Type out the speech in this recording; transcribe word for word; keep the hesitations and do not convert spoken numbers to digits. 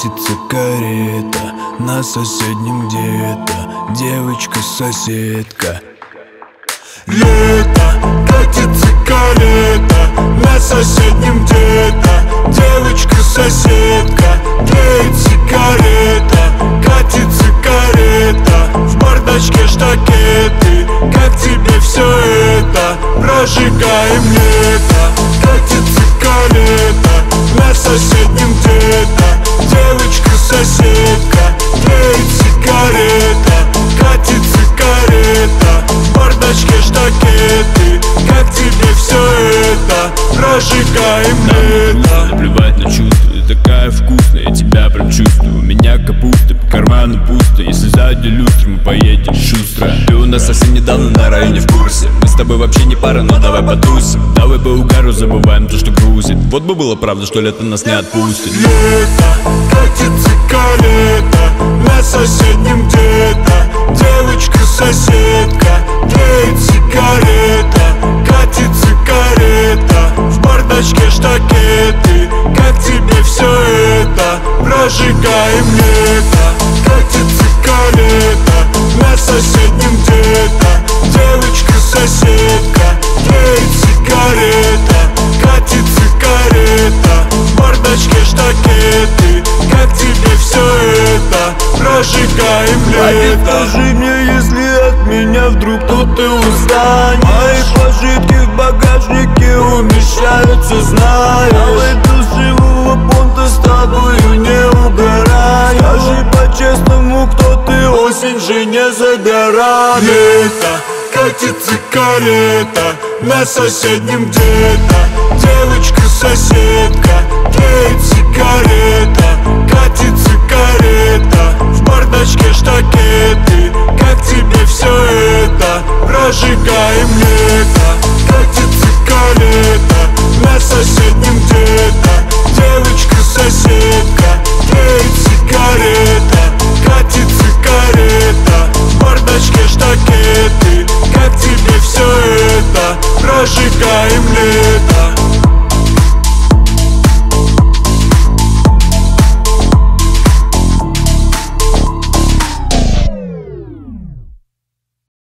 Катится карета на соседнем где-то, девочка-соседка. Лето, катится карета на соседнем где-то, девочка-соседка. Греет сигарета, катится карета, в бардачке штакеты. Как тебе все это? Прожигаем лето. Катится карета на соседнем где-то, девочка-соседка. Греет сигарета, катится карета, в бардачке штакеты. Как тебе все это? Прожигаем лето. Наплевать на чувства, ты такая вкусная, я тебя прям чувствую. У меня капуста, по карману пусто. Если сзади люстра, мы поедем шустро. Ты у нас совсем недавно на районе в курсе. Мы с тобой вообще не пара, но давай потусим. Давай по угару забываем то, что грузит. Вот бы было правда, что лето нас не отпустит. Лето, катится карета на соседнем где-то, девочка-соседка. Греет сигарета, катится карета, в бардачке штакеты. Как тебе все это? Прожигаем лето. Катится карета на соседнем где-то, девочка-соседка. Греет сигарета, катится карета, в бардачке штакеты. Как тебе все это? Прожигаем лето. Скажи мне, если от меня вдруг кто-то устанет. Мои пожитки в багажнике умещаются, знаешь. А в эту живого понта с тобою не угораю. Скажи по-честному, кто ты, осень же не за горами. Лето, катится карета на соседнем где-то, девочка-соседка. Греет сигарета, катится карета, в бардачке штакеты. Как тебе все это? Прожигаем лето. Катится карета на соседнем где-то, девочка-соседка. Греет сигарета, катится карета, в бардачке штакеты. Как тебе все это? Прожигаем лето.